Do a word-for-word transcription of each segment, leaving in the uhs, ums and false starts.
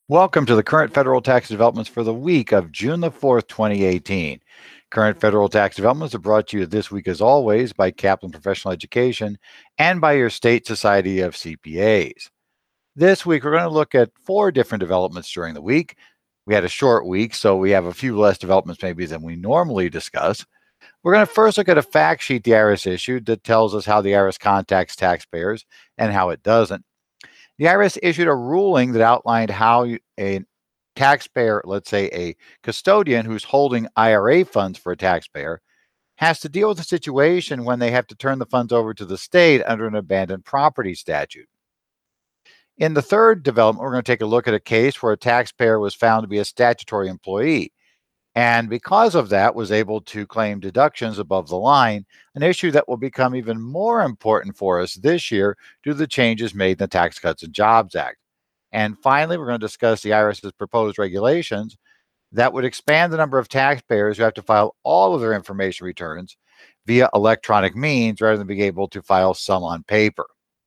Welcome to the current federal tax developments for the week of June the fourth, twenty eighteen. Current federal tax developments are brought to you this week, as always, by Kaplan Professional Education and by your state society of C P As. This week, we're going to look at four different developments during the week. We had a short week, so we have a few less developments maybe than we normally discuss. We're going to first look at a fact sheet the I R S issued that tells us how the I R S contacts taxpayers and how it doesn't. The I R S issued a ruling that outlined how a taxpayer, let's say a custodian who's holding I R A funds for a taxpayer, has to deal with a situation when they have to turn the funds over to the state under an abandoned property statute. In the third development, we're going to take a look at a case where a taxpayer was found to be a statutory employee, and because of that was able to claim deductions above the line, an issue that will become even more important for us this year due to the changes made in the Tax Cuts and Jobs Act. And finally, we're going to discuss the IRS's proposed regulations that would expand the number of taxpayers who have to file all of their information returns via electronic means rather than being able to file some on paper.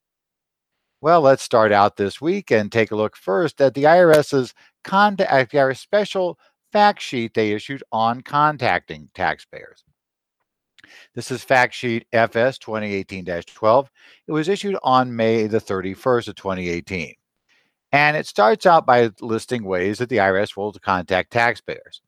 Well, let's start out this week and take a look first at the IRS's contact, the I R S special fact sheet they issued on contacting taxpayers. This is fact sheet F S twenty eighteen dash twelve. It was issued on May the thirty-first of twenty eighteen. And it starts out by listing ways that the I R S will contact taxpayers.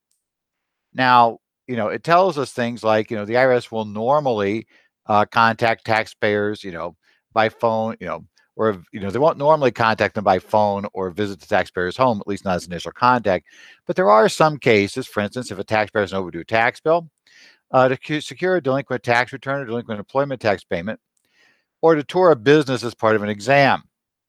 Now, you know, it tells us things like, you know, the I R S will normally uh, contact taxpayers, you know, by phone, you know, or, you know, they won't normally contact them by phone or visit the taxpayer's home, at least not as initial contact. But there are some cases, for instance, if a taxpayer has an overdue tax bill, uh, to secure a delinquent tax return or delinquent employment tax payment, or to tour a business as part of an exam.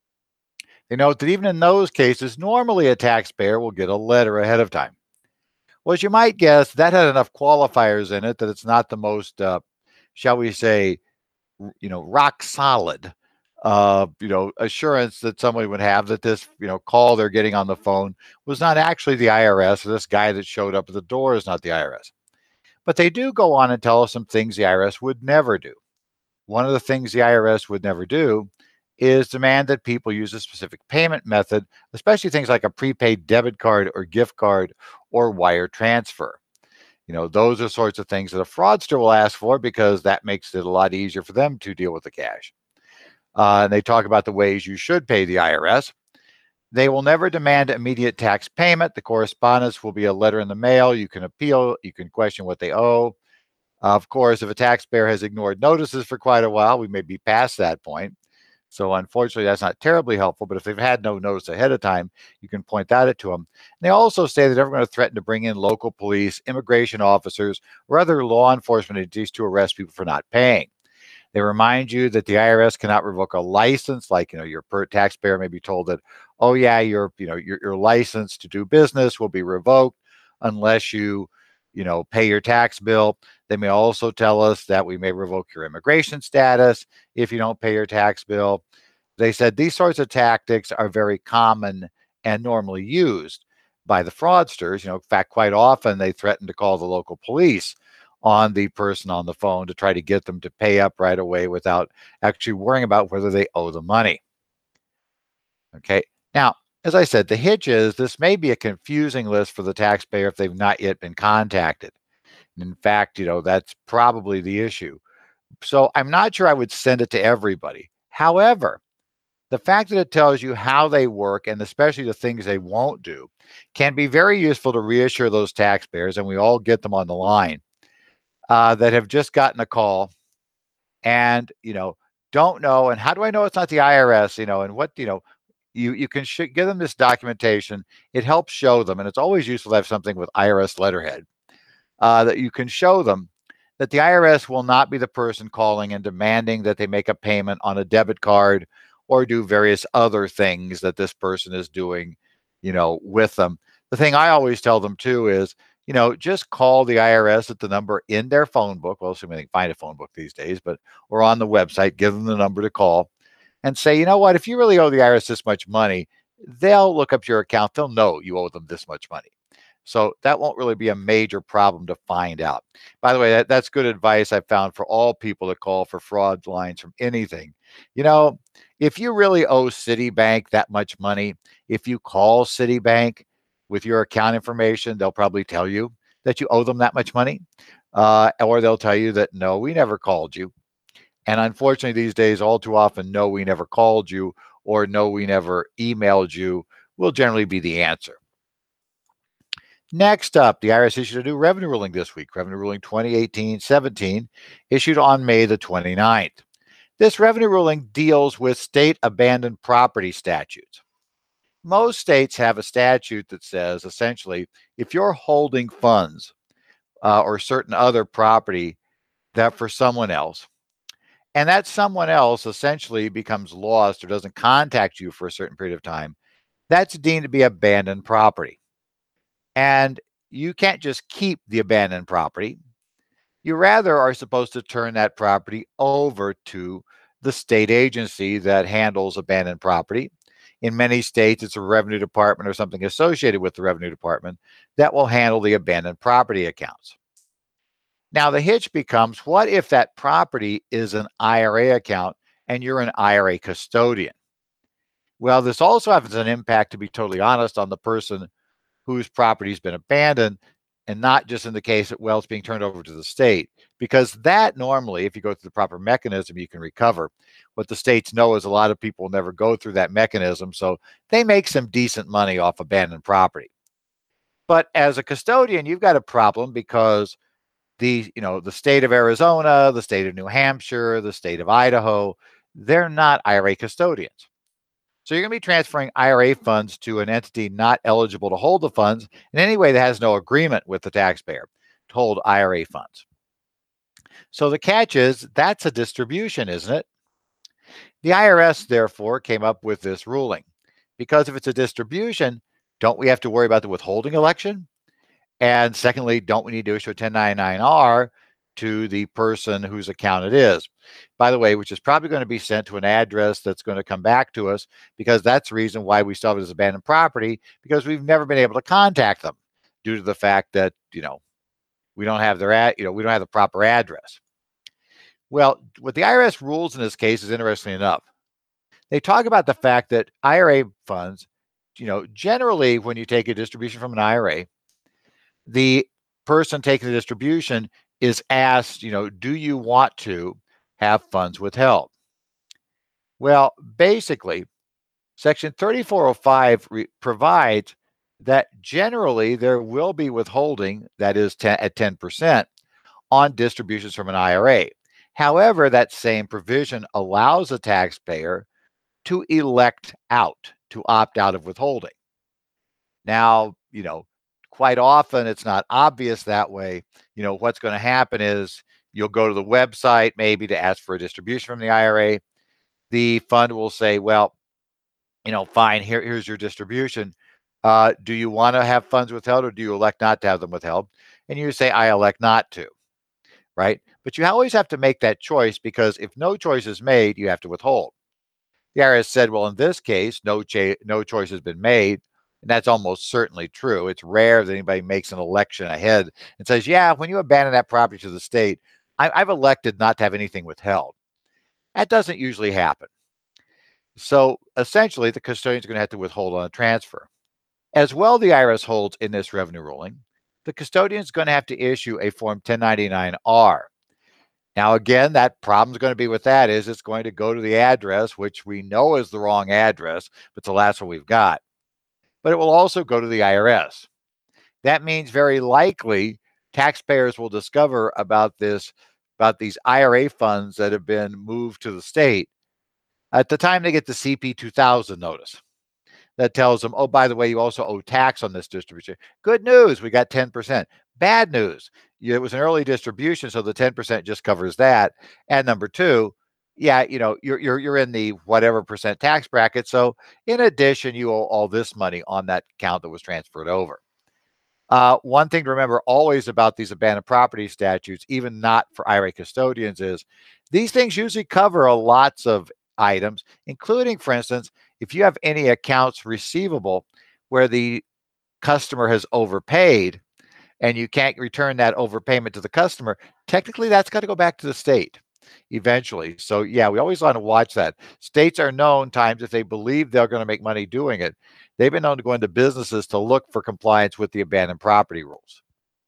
They note that even in those cases, normally a taxpayer will get a letter ahead of time. Well, as you might guess, that had enough qualifiers in it that it's not the most, uh, shall we say, you know, rock solid, uh, you know, assurance that somebody would have that this, you know, call they're getting on the phone was not actually the I R S, or this guy that showed up at the door is not the I R S. But they do go on and tell us some things the I R S would never do. One of the things the I R S would never do is demand that people use a specific payment method, especially things like a prepaid debit card or gift card or wire transfer. You know, those are sorts of things that a fraudster will ask for because that makes it a lot easier for them to deal with the cash. Uh, and they talk about the ways you should pay the I R S. They will never demand immediate tax payment. The correspondence will be a letter in the mail. You can appeal. You can question what they owe. Uh, of course, if a taxpayer has ignored notices for quite a while, we may be past that point. So unfortunately, that's not terribly helpful. But if they've had no notice ahead of time, you can point that out to them. And they also say that they're never going to threaten to bring in local police, immigration officers, or other law enforcement agencies to arrest people for not paying. They remind you that the I R S cannot revoke a license, like, you know, your per taxpayer may be told that, oh yeah, your, you know, your, your license to do business will be revoked unless you, you know, pay your tax bill. They may also tell us that we may revoke your immigration status if you don't pay your tax bill. They said these sorts of tactics are very common and normally used by the fraudsters. You know, in fact, quite often they threaten to call the local police on the person on the phone to try to get them to pay up right away without actually worrying about whether they owe the money. Okay. Now, as I said, the hitch is this may be a confusing list for the taxpayer if they've not yet been contacted. In fact, you know, that's probably the issue. So I'm not sure I would send it to everybody. However, the fact that it tells you how they work and especially the things they won't do can be very useful to reassure those taxpayers, and we all get them on the line, uh, that have just gotten a call and, you know, don't know. And how do I know it's not the I R S? You know, and what, you know, you, you can sh- give them this documentation. It helps show them, and it's always useful to have something with I R S letterhead uh, that you can show them that the I R S will not be the person calling and demanding that they make a payment on a debit card or do various other things that this person is doing, you know, with them. The thing I always tell them too is, you know, just call the I R S at the number in their phone book. Well, assuming they can find a phone book these days, but or on the website, give them the number to call and say, you know what, if you really owe the I R S this much money, they'll look up your account. They'll know you owe them this much money. So that won't really be a major problem to find out. By the way, that, that's good advice I've found for all people that call for fraud lines from anything. You know, if you really owe Citibank that much money, if you call Citibank with your account information, they'll probably tell you that you owe them that much money. Uh, or they'll tell you that, no, we never called you. And unfortunately, these days, all too often, no, we never called you or no, we never emailed you will generally be the answer. Next up, the I R S issued a new revenue ruling this week, Revenue Ruling twenty eighteen seventeen, issued on May the twenty-ninth. This revenue ruling deals with state abandoned property statutes. Most states have a statute that says, essentially, if you're holding funds uh, or certain other property that for someone else, and that someone else essentially becomes lost or doesn't contact you for a certain period of time, that's deemed to be abandoned property. And you can't just keep the abandoned property. You rather are supposed to turn that property over to the state agency that handles abandoned property. In many states, it's a revenue department or something associated with the revenue department that will handle the abandoned property accounts. Now, the hitch becomes, what if that property is an I R A account and you're an I R A custodian? Well, this also has an impact, to be totally honest, on the person whose property has been abandoned, and not just in the case that, well, it's being turned over to the state, because that normally, if you go through the proper mechanism, you can recover. What the states know is a lot of people never go through that mechanism, so they make some decent money off abandoned property. But as a custodian, you've got a problem because the, you know, the state of Arizona, the state of New Hampshire, the state of Idaho, they're not I R A custodians. So you're going to be transferring I R A funds to an entity not eligible to hold the funds in any way that has no agreement with the taxpayer to hold I R A funds. So the catch is, that's a distribution, isn't it? The I R S, therefore, came up with this ruling. Because if it's a distribution, don't we have to worry about the withholding election? And secondly, don't we need to issue a ten ninety-nine R to the person whose account it is? By the way, which is probably going to be sent to an address that's going to come back to us, because that's the reason why we still have it as abandoned property, because we've never been able to contact them due to the fact that, you know, we don't have their ad, you know, we don't have the proper address. Well, what the I R S rules in this case is interesting enough. They talk about the fact that I R A funds, you know, generally when you take a distribution from an I R A, the person taking the distribution is asked, you know, do you want to have funds withheld? Well, basically, Section thirty-four oh five re- provides that generally there will be withholding, that is ten, at ten percent, on distributions from an I R A. However, that same provision allows a taxpayer to elect out, to opt out of withholding. Now, you know, quite often it's not obvious that way. You know, what's going to happen is you'll go to the website maybe to ask for a distribution from the I R A. The fund will say, well, you know, fine, here, here's your distribution. Uh, do you want to have funds withheld or do you elect not to have them withheld? And you say, I elect not to, right? But you always have to make that choice, because if no choice is made, you have to withhold. The I R S said, well, in this case, no, cha- no choice has been made. And that's almost certainly true. It's rare that anybody makes an election ahead and says, yeah, when you abandon that property to the state, I- I've elected not to have anything withheld. That doesn't usually happen. So essentially, the custodian is going to have to withhold on a transfer. As well, the I R S holds in this revenue ruling, the custodian is going to have to issue a Form ten ninety-nine R. Now, again, that problem is going to be with that is it's going to go to the address, which we know is the wrong address, but it's the last one we've got. But it will also go to the I R S. That means very likely taxpayers will discover about this, about these I R A funds that have been moved to the state at the time they get the C P two thousand notice that tells them, oh, by the way, you also owe tax on this distribution. Good news, we got ten percent. Bad news, it was an early distribution, so the ten percent just covers that. And number two, yeah, you know, you're you're you're in the whatever percent tax bracket. So in addition, you owe all this money on that account that was transferred over. Uh, one thing to remember always about these abandoned property statutes, even not for I R A custodians, is these things usually cover lots of items, including, for instance, if you have any accounts receivable where the customer has overpaid and you can't return that overpayment to the customer, technically that's got to go back to the state eventually. So yeah, we always want to watch that. States are known times if they believe they're going to make money doing it, they've been known to go into businesses to look for compliance with the abandoned property rules.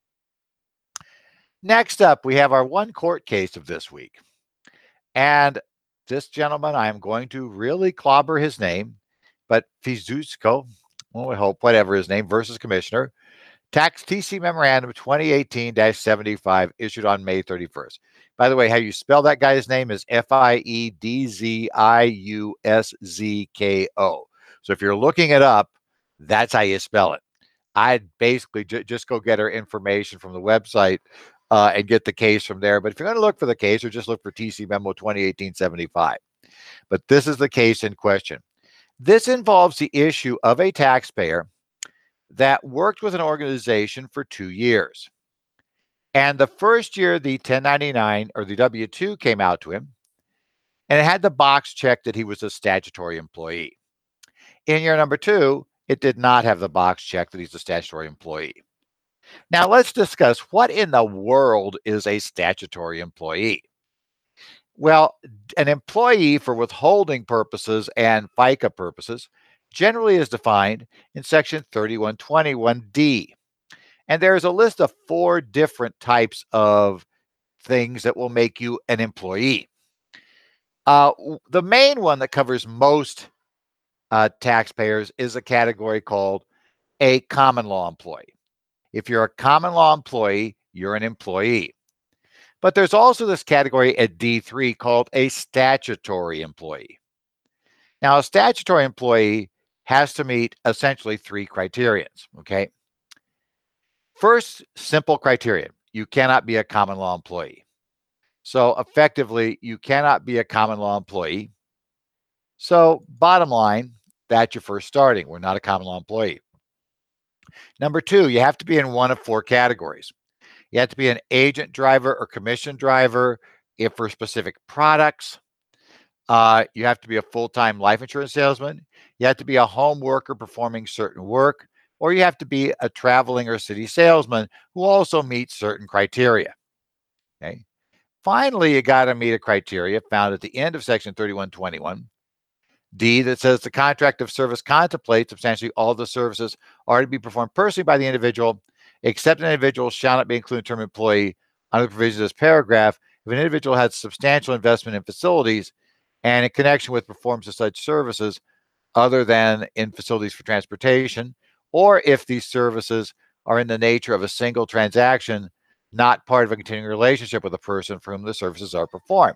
Next up, we have our one court case of this week. And this gentleman, I am going to really clobber his name, but Fizusko, well, we hope, whatever his name, versus Commissioner, Tax T C Memorandum twenty eighteen dash seventy-five issued on May thirty-first. By the way, how you spell that guy's name is F I E D Z I U S Z K O. So if you're looking it up, that's how you spell it. I'd basically j- just go get our information from the website uh, and get the case from there. But if you're going to look for the case, or just look for T C Memo twenty eighteen seventy-five. But this is the case in question. This involves the issue of a taxpayer that worked with an organization for two years. And the first year, the ten ninety-nine or the W two came out to him, and it had the box check that he was a statutory employee. In year number two, it did not have the box check that he's a statutory employee. Now, let's discuss what in the world is a statutory employee. Well, an employee for withholding purposes and FICA purposes generally is defined in Section thirty-one twenty-one D. And there's a list of four different types of things that will make you an employee. Uh, the main one that covers most uh, taxpayers is a category called a common law employee. If you're a common law employee, you're an employee. But there's also this category at D three called a statutory employee. Now, a statutory employee has to meet essentially three criterions, okay? First, simple criterion. You cannot be a common law employee. So effectively, you cannot be a common law employee. So bottom line, that's your first starting. We're not a common law employee. Number two, you have to be in one of four categories. You have to be an agent driver or commission driver if for specific products. Uh, you have to be a full-time life insurance salesman. You have to be a home worker performing certain work, or you have to be a traveling or city salesman who also meets certain criteria. Okay. Finally, you got to meet a criteria found at the end of Section thirty-one twenty-one D that says the contract of service contemplates substantially all the services are to be performed personally by the individual, except an individual shall not be included in the term employee under the provisions of this paragraph if an individual has substantial investment in facilities and in connection with performance of such services other than in facilities for transportation, or if these services are in the nature of a single transaction, not part of a continuing relationship with a person for whom the services are performed.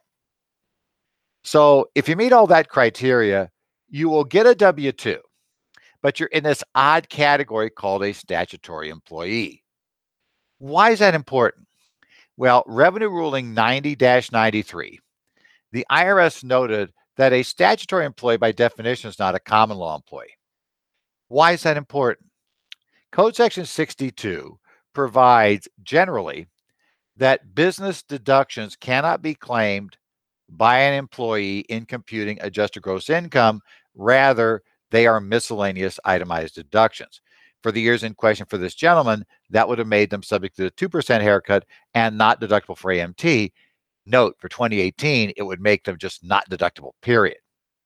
So if you meet all that criteria, you will get a W two, but you're in this odd category called a statutory employee. Why is that important? Well, Revenue Ruling ninety dash ninety-three, the I R S noted that a statutory employee by definition is not a common law employee. Why is that important? Code Section sixty-two provides generally that business deductions cannot be claimed by an employee in computing adjusted gross income. Rather, they are miscellaneous itemized deductions. For the years in question for this gentleman, that would have made them subject to the two percent haircut and not deductible for A M T. Note, for twenty eighteen, it would make them just not deductible, period.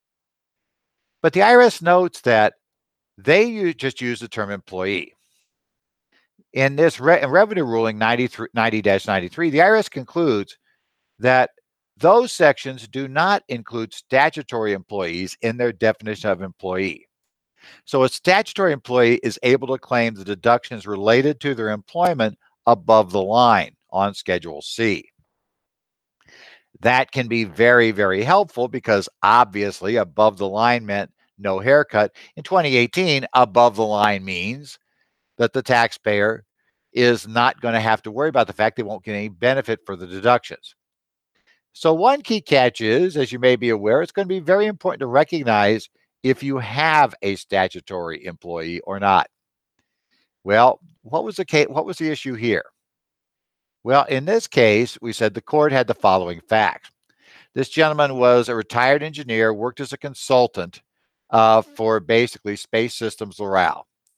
But the I R S notes that they just use the term employee. In this re- Revenue Ruling ninety dash ninety-three, the I R S concludes that those sections do not include statutory employees in their definition of employee. So a statutory employee is able to claim the deductions related to their employment above the line on Schedule C. That can be very, very helpful because obviously above the line meant no haircut. In twenty eighteen, above the line means that the taxpayer is not going to have to worry about the fact they won't get any benefit for the deductions. So one key catch is, as you may be aware, it's going to be very important to recognize if you have a statutory employee or not. Well, what was the case, what was the issue here? Well, in this case, we said the court had the following facts. This gentleman was a retired engineer, worked as a consultant uh, for basically Space Systems Loral.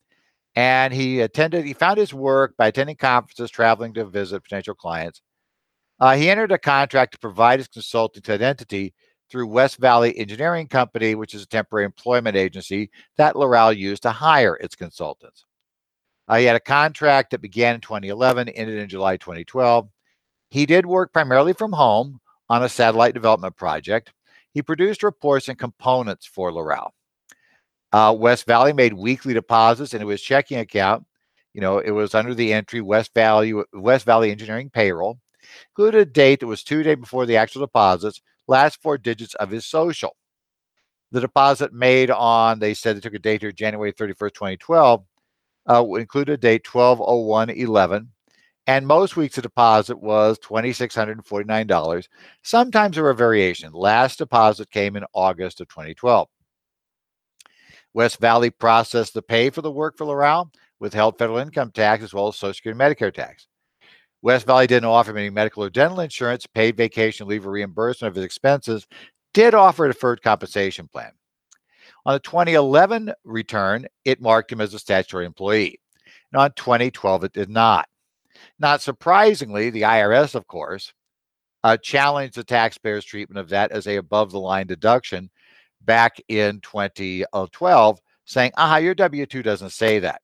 And he attended, he found his work by attending conferences, traveling to visit potential clients. Uh, he entered a contract to provide his consulting to that entity through West Valley Engineering Company, which is a temporary employment agency that Loral used to hire its consultants. Uh, he had a contract that began in twenty eleven, ended in July twenty twelve. He did work primarily from home on a satellite development project. He produced reports and components for Loral. Uh, West Valley made weekly deposits into his checking account. You know, it was under the entry West Valley West Valley Engineering Payroll. Included a date that was two days before the actual deposits, last four digits of his social. The deposit made on, they said they took a date here, January thirty-first, twenty twelve, uh, included a date twelve oh one eleven. And most weeks the deposit was two thousand six hundred forty-nine dollars. Sometimes there were variation. Last deposit came in August of twenty twelve. West Valley processed the pay for the work for Loral, withheld federal income tax as well as Social Security and Medicare tax. West Valley didn't offer him any medical or dental insurance, paid vacation leave or reimbursement of his expenses, did offer a deferred compensation plan. On the twenty eleven return, it marked him as a statutory employee. And on twenty twelve, it did not. Not surprisingly, the I R S, of course, uh, challenged the taxpayer's treatment of that as a above-the-line deduction back in twenty twelve, saying, aha, your W two doesn't say that.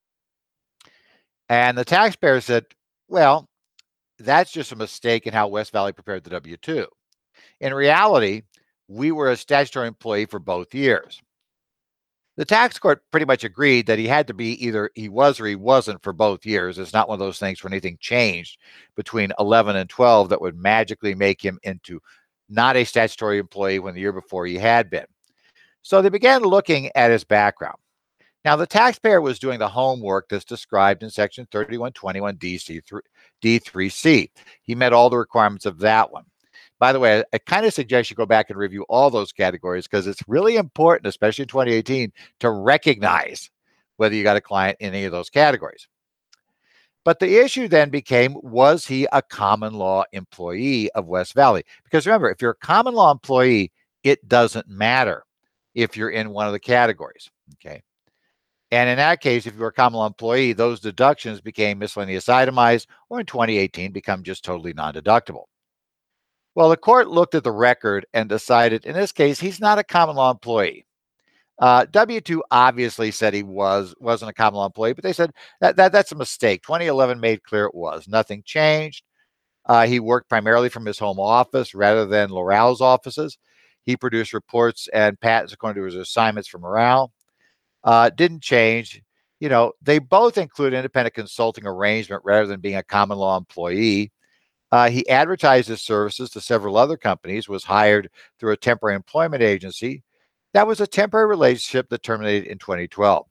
And the taxpayer said, well, that's just a mistake in how West Valley prepared the W two. In reality, we were a statutory employee for both years. The tax court pretty much agreed that he had to be either he was or he wasn't for both years. It's not one of those things where anything changed between eleven and twelve that would magically make him into not a statutory employee when the year before he had been. So they began looking at his background. Now, the taxpayer was doing the homework that's described in Section thirty-one twenty-one D three C. He met all the requirements of that one. By the way, I, I kind of suggest you go back and review all those categories because it's really important, especially in twenty eighteen, to recognize whether you got a client in any of those categories. But the issue then became, was he a common law employee of West Valley? Because remember, if you're a common law employee, it doesn't matter if you're in one of the categories, okay? And in that case, if you're a common law employee, those deductions became miscellaneous itemized, or in twenty eighteen, become just totally non-deductible. Well, the court looked at the record and decided, in this case, he's not a common law employee. Uh, W two obviously said he was, wasn't a common law employee, but they said that, that that's a mistake. twenty eleven made clear it was. Nothing changed. Uh, he worked primarily from his home office rather than Loral's offices. He produced reports and patents according to his assignments from Loral. Uh, didn't change. You know, they both include independent consulting arrangement rather than being a common law employee. Uh, he advertised his services to several other companies, was hired through a temporary employment agency. That was a temporary relationship that terminated in twenty twelve.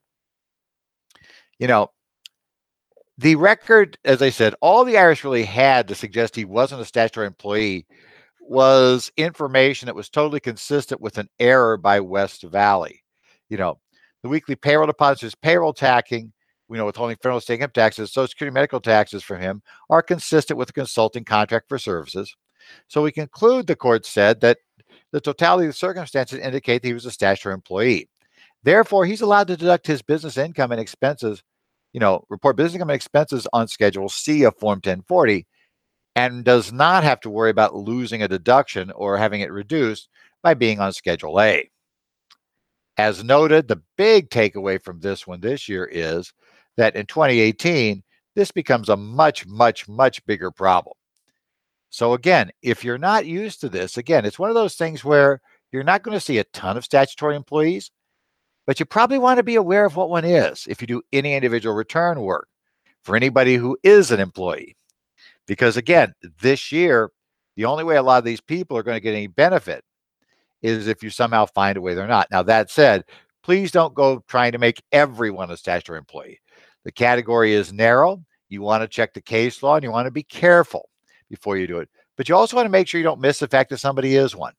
You know, the record, as I said, all the I R S really had to suggest he wasn't a statutory employee was information that was totally consistent with an error by West Valley. You know, the weekly payroll deposits, payroll taxing, we know withholding federal state income taxes, Social Security medical taxes from him are consistent with the consulting contract for services. So we conclude, the court said, that the totality of the circumstances indicate that he was a statutory employee. Therefore, he's allowed to deduct his business income and expenses, you know, report business income and expenses on Schedule C of Form ten forty, and does not have to worry about losing a deduction or having it reduced by being on Schedule A. As noted, the big takeaway from this one this year is that in twenty eighteen, this becomes a much, much, much bigger problem. So again, if you're not used to this, again, it's one of those things where you're not going to see a ton of statutory employees, but you probably want to be aware of what one is if you do any individual return work for anybody who is an employee. Because again, this year, the only way a lot of these people are going to get any benefit is if you somehow find a way they're not. Now, that said, please don't go trying to make everyone a statutory employee. The category is narrow. You want to check the case law and you want to be careful before you do it. But you also want to make sure you don't miss the fact that somebody is one.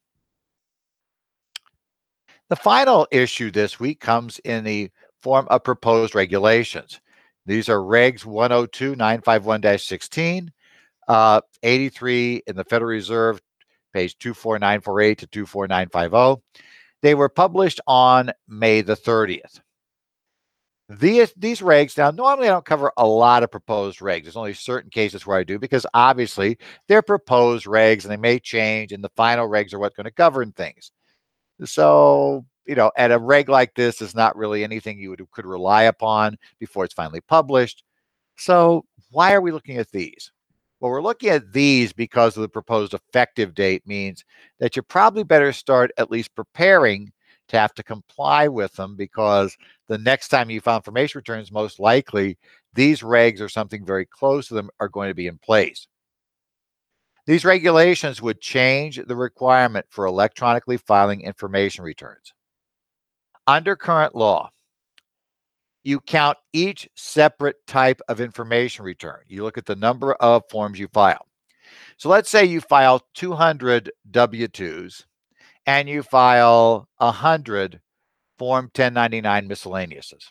The final issue this week comes in the form of proposed regulations. These are Regs one oh two nine fifty-one dash sixteen, uh, eighty-three in the Federal Reserve, page two four nine four eight to two four nine five zero. They were published on May the thirtieth. These, these regs, now normally I don't cover a lot of proposed regs. There's only certain cases where I do because obviously they're proposed regs and they may change and the final regs are what's going to govern things. So, you know, at a reg like this is not really anything you would, could rely upon before it's finally published. So why are we looking at these? Well, we're looking at these because of the proposed effective date means that you probably better start at least preparing to have to comply with them, because the next time you file information returns, most likely these regs or something very close to them are going to be in place. These regulations would change the requirement for electronically filing information returns. Under current law, you count each separate type of information return. You look at the number of forms you file. So let's say you file two hundred W twos and you file one hundred Form ten ninety-nine miscellaneouses.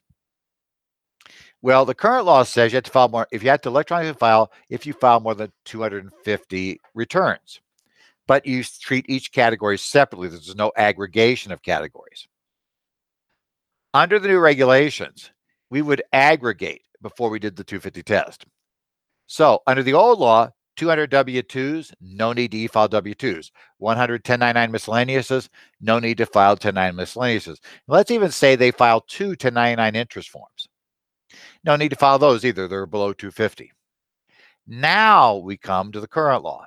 Well, the current law says you have to file more, if you have to electronically file, if you file more than two hundred fifty returns. But you treat each category separately. There's no aggregation of categories. Under the new regulations, we would aggregate before we did the two fifty test. So under the old law, two hundred W twos, no need to e-file W twos. one hundred ten ninety-nine miscellaneouses, no need to file ten ninety-nine miscellaneouses. Let's even say they file two ten ninety-nine interest forms. No need to file those either. They're below two fifty. Now we come to the current law.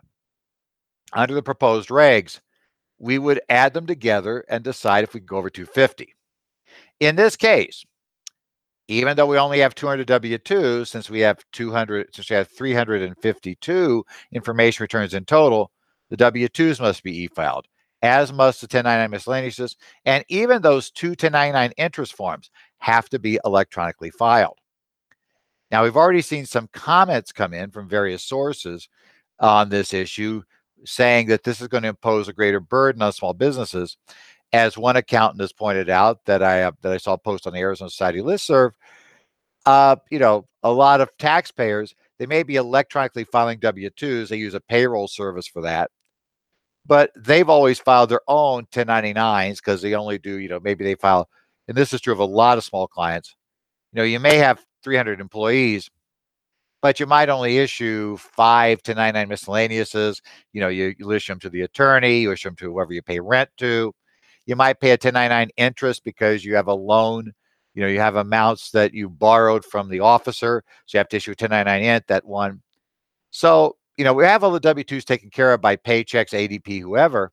Under the proposed regs, we would add them together and decide if we go over two fifty. In this case, even though we only have two hundred W twos, since we have two hundred, since we have three hundred fifty-two information returns in total, the W twos must be e-filed, as must the ten ninety-nine miscellaneouses, and even those two ten ninety-nine interest forms have to be electronically filed. Now, we've already seen some comments come in from various sources on this issue, saying that this is going to impose a greater burden on small businesses. As one accountant has pointed out that I uh, that I saw post on the Arizona Society listserv, uh, you know, a lot of taxpayers, they may be electronically filing W twos. They use a payroll service for that, but they've always filed their own ten ninety-nines because they only do, you know, maybe they file, and this is true of a lot of small clients. You know, you may have three hundred employees, but you might only issue five ten ninety-nine miscellaneouses. You know, you, you issue them to the attorney, you issue them to whoever you pay rent to. You might pay a ten ninety-nine interest because you have a loan. You know, you have amounts that you borrowed from the officer, so you have to issue a ten ninety-nine int, that one. So, you know, we have all the W twos taken care of by Paychex, A D P, whoever,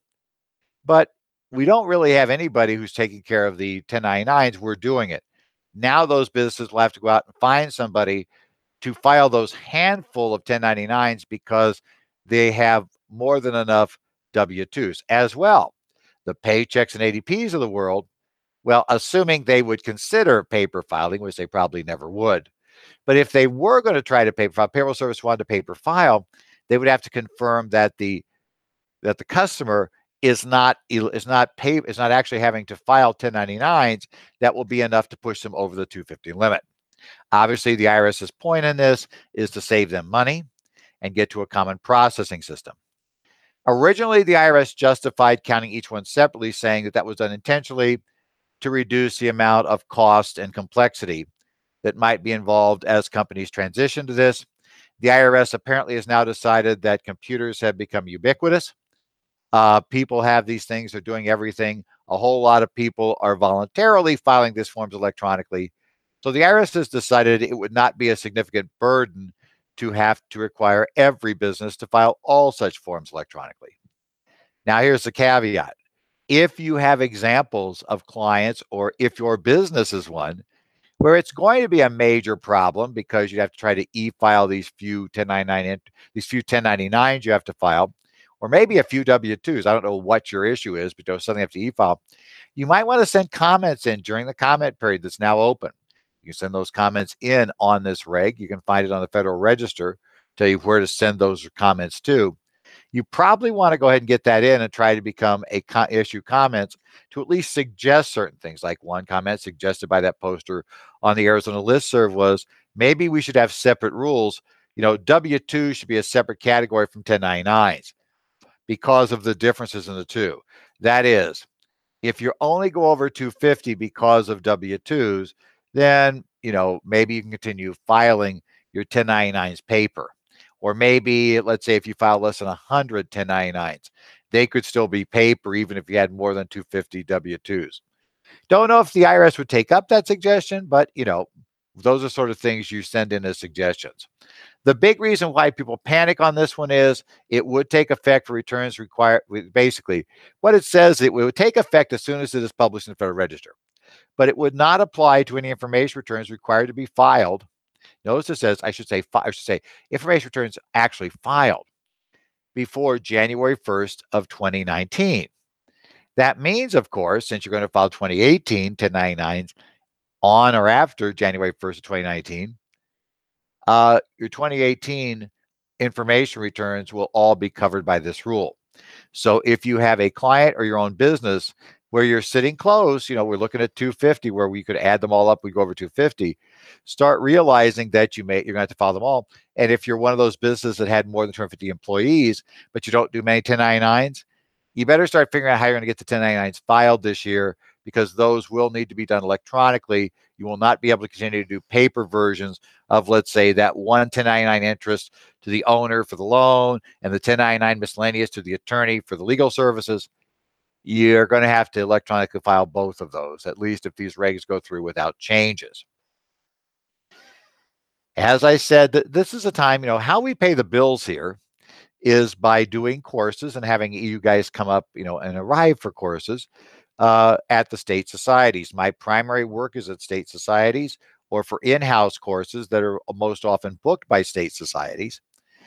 but we don't really have anybody who's taking care of the ten ninety-nines. We're doing it. Now those businesses will have to go out and find somebody to file those handful of ten ninety-nines because they have more than enough W twos as well. The Paychex and A D Ps of the world, well, assuming they would consider paper filing, which they probably never would. But if they were going to try to paper file, payroll service wanted to paper file, they would have to confirm that the that the customer is not is not pay is not actually having to file ten ninety-nines. That will be enough to push them over the two fifty limit. Obviously, the IRS's point in this is to save them money and get to a common processing system. Originally, the I R S justified counting each one separately, saying that that was done intentionally to reduce the amount of cost and complexity that might be involved as companies transition to this. The I R S apparently has now decided that computers have become ubiquitous. Uh, people have these things, they're doing everything. A whole lot of people are voluntarily filing these forms electronically. So the I R S has decided it would not be a significant burden to have to require every business to file all such forms electronically. Now, here's the caveat. If you have examples of clients, or if your business is one, where it's going to be a major problem because you have to try to e-file these few ten ninety-nine, these few ten ninety-nines you have to file, or maybe a few W twos. I don't know what your issue is, but there's something you have to e-file. You might want to send comments in during the comment period that's now open. You can send those comments in on this reg. You can find it on the Federal Register, tell you where to send those comments to. You probably want to go ahead and get that in and try to become a co- issue comments to at least suggest certain things. Like one comment suggested by that poster on the Arizona listserv was, maybe we should have separate rules. You know, W two should be a separate category from ten ninety-nines because of the differences in the two. That is, if you only go over two fifty because of W twos, then you know, maybe you can continue filing your ten ninety-nines paper. Or maybe, let's say if you file less than one hundred ten ninety-nines, they could still be paper even if you had more than two hundred fifty W twos. Don't know if the I R S would take up that suggestion, but, you know, those are sort of things you send in as suggestions. The big reason why people panic on this one is it would take effect for returns required. Basically, what it says, it would take effect as soon as it is published in the Federal Register, but it would not apply to any information returns required to be filed. Notice it says, I should say, I should say, information returns actually filed before January first of twenty nineteen. That means, of course, since you're going to file twenty eighteen ten ninety-nines on or after January first of twenty nineteen, uh, your twenty eighteen information returns will all be covered by this rule. So if you have a client or your own business where you're sitting close, you know, we're looking at two hundred fifty where we could add them all up, we go over two hundred fifty, start realizing that you may, you're going to have to file them all. And if you're one of those businesses that had more than two hundred fifty employees, but you don't do many ten ninety-nines, you better start figuring out how you're going to get the ten ninety-nines filed this year, because those will need to be done electronically. You will not be able to continue to do paper versions of, let's say, that one ten ninety-nine interest to the owner for the loan and the ten ninety-nine miscellaneous to the attorney for the legal services. You're going to have to electronically file both of those, at least if these regs go through without changes. As I said, this is a time, you know, how we pay the bills here is by doing courses and having you guys come up, you know, and arrive for courses uh, at the state societies. My primary work is at state societies or for in-house courses that are most often booked by state societies.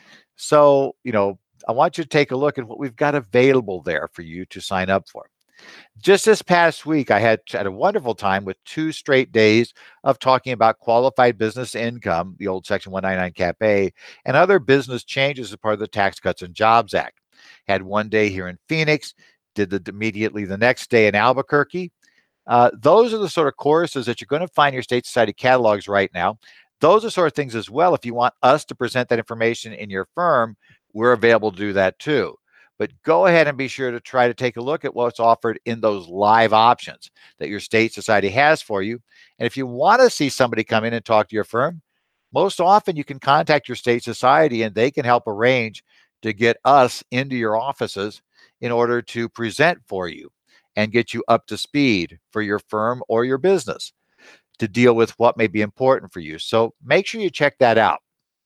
So, you know, I want you to take a look at what we've got available there for you to sign up for. Just this past week, I had, had a wonderful time with two straight days of talking about qualified business income, the old Section one ninety-nine Cap A, and other business changes as part of the Tax Cuts and Jobs Act. Had one day here in Phoenix, did the immediately the next day in Albuquerque. Uh, those are the sort of courses that you're going to find in your state society catalogs right now. Those are sort of things as well. If you want us to present that information in your firm, we're available to do that too. But go ahead and be sure to try to take a look at what's offered in those live options that your state society has for you. And if you want to see somebody come in and talk to your firm, most often you can contact your state society and they can help arrange to get us into your offices in order to present for you and get you up to speed for your firm or your business to deal with what may be important for you. So make sure you check that out.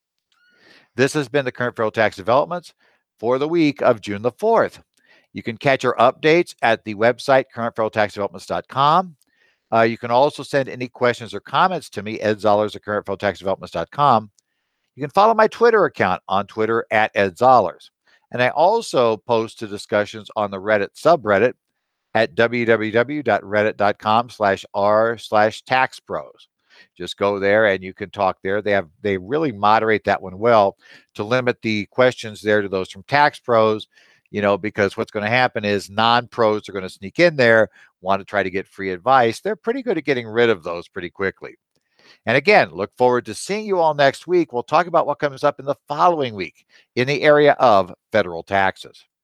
This has been the current federal tax developments for the week of June the fourth. You can catch our updates at the website current federal tax developments dot com. Uh, you can also send any questions or comments to me, Ed Zollars at current federal tax developments dot com. You can follow my Twitter account on Twitter at Ed Zollars. And I also post to discussions on the Reddit subreddit at www.reddit.com slash r slash tax pros. Just go there and you can talk there. They have they really moderate that one well to limit the questions there to those from tax pros, you know, because what's going to happen is non-pros are going to sneak in there, want to try to get free advice. They're pretty good at getting rid of those pretty quickly. And again, look forward to seeing you all next week. We'll talk about what comes up in the following week in the area of federal taxes.